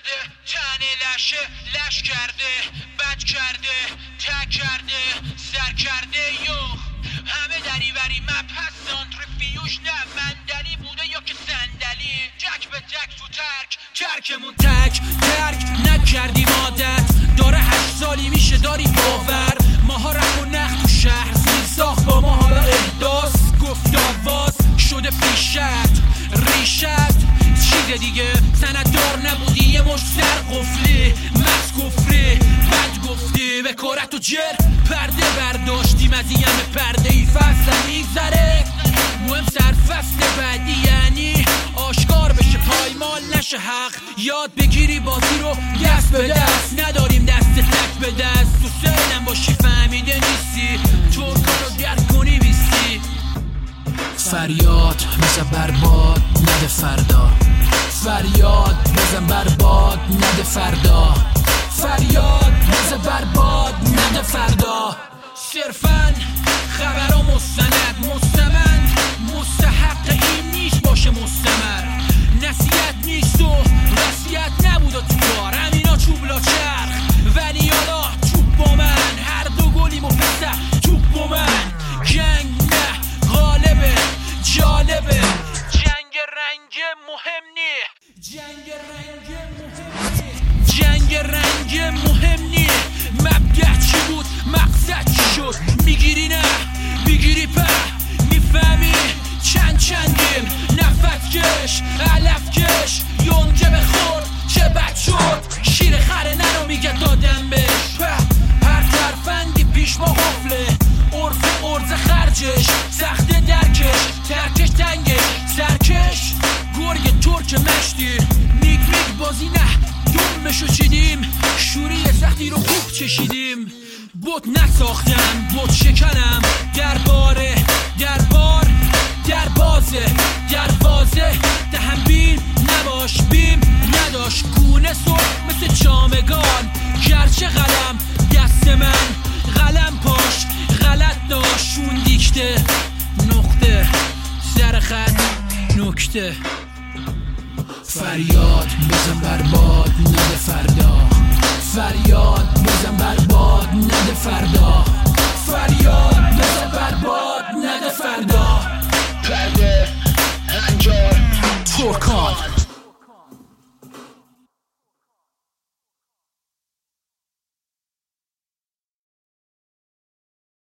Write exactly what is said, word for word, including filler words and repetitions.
کرده تنه لشه لش کرده بد کرده تک کرده سر کرده یو همه دری بری مپس سانتریفیوژ نه مندلی بوده یا که صندلی جک به جک تو ترک ترکمون تک ترک نکردیم عادت داره هشت سالی میشه داری باور ماها رفت و نخ تو شهر زیر ساخت با ما حالا احداث گفت آواز شده پیشت ریشت چیز دیگه سنددار نبودی یه مش سر قفلی مست کفری بد گفتی به کارت و جر پرده برداشتیم از این همه پرده ای فصل میگذره مهم سر فصل بعدی یعنی آشکار بشه پایمال نشه حق یاد بگیری بازی رو دست به دست نداریم دست تک به دست تو سنم باشی فهمیده نیستی ترکا رو درک کنی بیستی فریاد بزن برباد نده فردا فریاد بزن برباد نده فردا فریاد بزن برباد نده فردا صرفاً خبرها مستند مستمند مستحق این نیست باشه مستمر نصیحت نیست و وصیت نبود و تو کار همینا چوب لا چرخ ولی حالا چوب با من هر دو گلیم و پسر چوب با من جنگ نه غالبه جالبه جنگ رنگ مهم نی جنگ رنگ مهم نی جنگ رنگ مهم نی مبدأ چی بود مقصد چی شد میگیری نه میگیری په میفهمی چند چندیم نفت کش علف کش یونجه بخور چه بد شد شیر خره نرو میگه دادم بهش هر ترفندی پیش ما قفله عرف ارز خرجش سخت درکش ترکش تنگش سرکش گرگ ترک مشتی میگ میگ بازی نه دومشو چیدیم شوری سختی رو خوب چشیدیم بوت نساختم بوت شکنم درباره دربار دربازه دروازه دهم بین نباش بیم نداش گونه سر مثل چامگان گرچه قلم دست من قلم پاش غلط داشت شون دیکته نقطه سر خط نکته فریاد بزن برباد نده فردا فریاد بزن برباد نده فردا فریاد